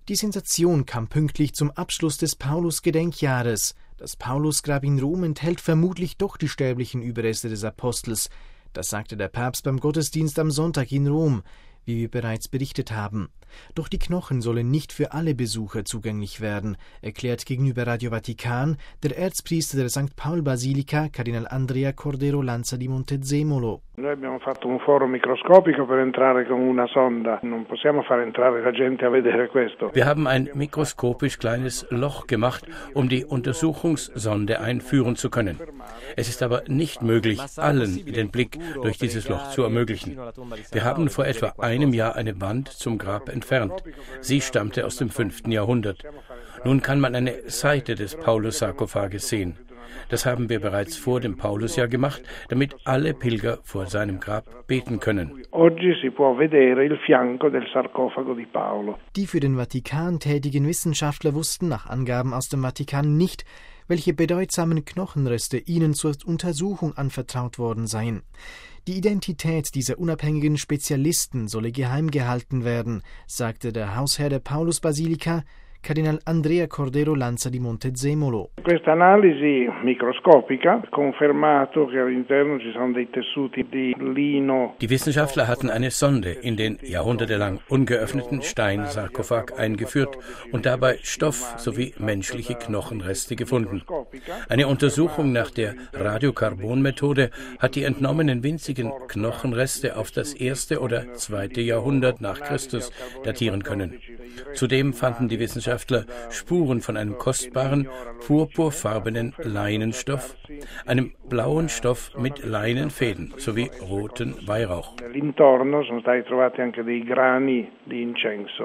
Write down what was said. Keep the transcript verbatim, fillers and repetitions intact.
Die Sensation kam pünktlich zum Abschluss des Paulus-Gedenkjahres. Das Paulusgrab in Rom enthält vermutlich doch die sterblichen Überreste des Apostels. Das sagte der Papst beim Gottesdienst am Sonntag in Rom, wie wir bereits berichtet haben. Doch die Knochen sollen nicht für alle Besucher zugänglich werden, erklärt gegenüber Radio Vatikan der Erzpriester der Sankt Paul-Basilika, Kardinal Andrea Cordero Lanza di Montezemolo. Noi abbiamo fatto un foro microscopico per entrare con una sonda. Non possiamo far entrare la gente a vedere questo. Wir haben ein mikroskopisch kleines Loch gemacht, um die Untersuchungssonde einführen zu können. Es ist aber nicht möglich, allen den Blick durch dieses Loch zu ermöglichen. Wir haben vor etwa einem Jahr eine Wand zum Grab entfernt. Sie stammte aus dem fünften Jahrhundert. Nun kann man eine Seite des Paulus-Sarkophages sehen. Das haben wir bereits vor dem Paulusjahr gemacht, damit alle Pilger vor seinem Grab beten können. Die für den Vatikan tätigen Wissenschaftler wussten nach Angaben aus dem Vatikan nicht, welche bedeutsamen Knochenreste ihnen zur Untersuchung anvertraut worden seien. Die Identität dieser unabhängigen Spezialisten solle geheim gehalten werden, sagte der Hausherr der Paulus-Basilika, Kardinal Andrea Cordero Lanza di Montezemolo. Questa analisi microscopica ha confermato che all'interno ci sono dei tessuti di lino. Die Wissenschaftler hatten eine Sonde in den jahrhundertelang ungeöffneten Steinsarkophag eingeführt und dabei Stoff sowie menschliche Knochenreste gefunden. Eine Untersuchung nach der Radiokarbonmethode hat die entnommenen winzigen Knochenreste auf das erste oder zweite Jahrhundert nach Christus datieren können. Zudem fanden die Wissenschaftler Spuren von einem kostbaren, purpurfarbenen Leinenstoff, einem blauen Stoff mit Leinenfäden sowie roten Weihrauch. All'intorno sono stati trovati anche dei grani di incenso.